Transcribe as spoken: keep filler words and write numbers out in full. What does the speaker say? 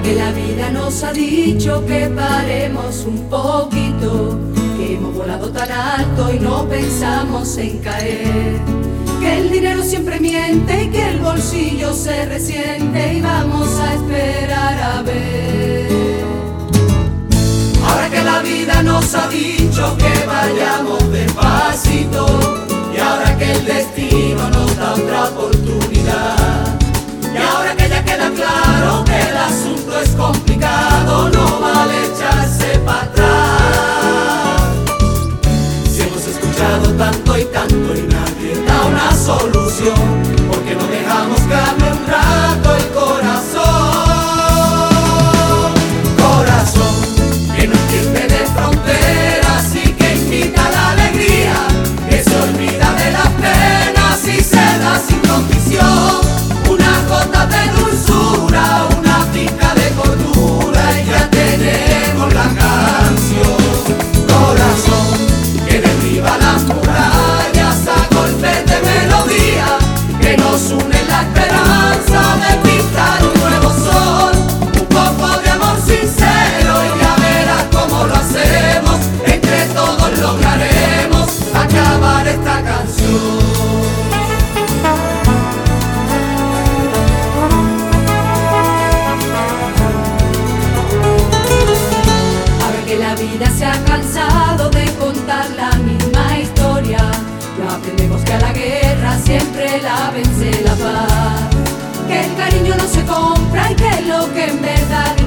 que la vida nos ha dicho que paremos un poquito, que hemos volado tan alto y no pensamos en caer, que el dinero siempre miente y que el bolsillo se resiente y vamos a esperar a ver. Ahora que la vida nos ha dicho que vayamos despacito y ahora que el destino nos da otra oportunidad y ahora que ya queda claro que el asunto es complicado, no vale echarse para atrás. Si hemos escuchado tanto y tanto y nadie da una solución, ¿por qué no dejamos que hable un rato el corazón? Corazón que no entiende de fronteras y que invita a la alegría, que se olvida de las penas y se da sin condición. Una gota de dulzura, una pizca de cordura y ya tenemos la canción. Corazón que derriba las murallas a golpes de melodía, que nos une la esperanza de pintar un nuevo sol, un poco de amor sincero y ya verás cómo lo hacemos, entre todos lograremos acabar esta canción. La vida se ha cansado de contar la misma historia, ya aprendemos que a la guerra siempre la vence la paz, que el cariño no se compra y que lo que en verdad